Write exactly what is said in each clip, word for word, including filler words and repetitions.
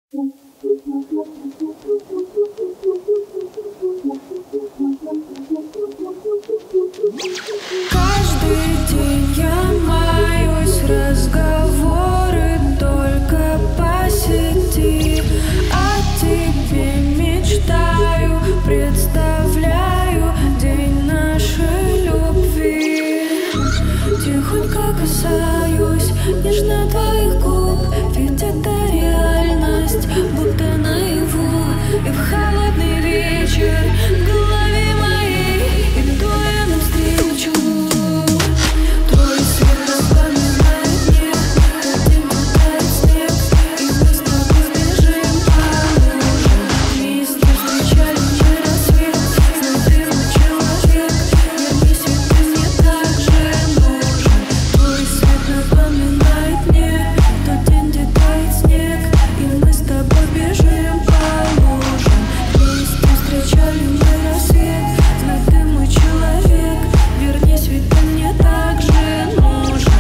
Каждый день я маюсь, разговоры только по сети. О тебе мечтаю, представляю день нашей любви. Тихонько касаюсь нежно твоих губ, ведь это реальность, будто наяву. И в холодный вечер в голове моей иду я навстречу. Твой свет напоминает мне, как день тает снег, и мы с тобой бежим по лужам. Вместе встречали мы рассвет, знай, ты мой человек, вернись, ведь ты мне так же нужен. Твой свет напоминает мне тот день, где тает снег, и мы с тобой бежим по лужам. Вместе встречали мы рассвет, знай, ты мой человек, вернись, ведь ты мне так же нужен.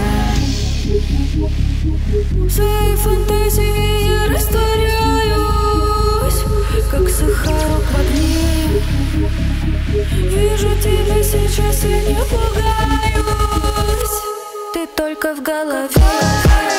В своей фантазии я растворяюсь, как сахарок в огне. Вижу тебя сейчас и не пугаюсь, ты только в голове.